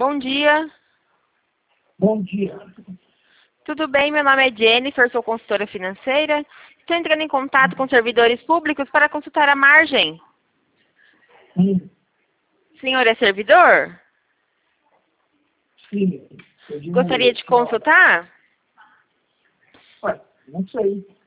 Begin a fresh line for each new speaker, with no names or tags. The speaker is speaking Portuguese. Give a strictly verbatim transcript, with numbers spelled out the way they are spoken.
Bom dia.
Bom dia.
Tudo bem? Meu nome é Jennifer, sou consultora financeira. Estou entrando em contato com servidores públicos para consultar a margem.
Sim,
O senhor é servidor?
sim. Eu de
Gostaria de
noite, ó.
consultar?
Ué, não sei.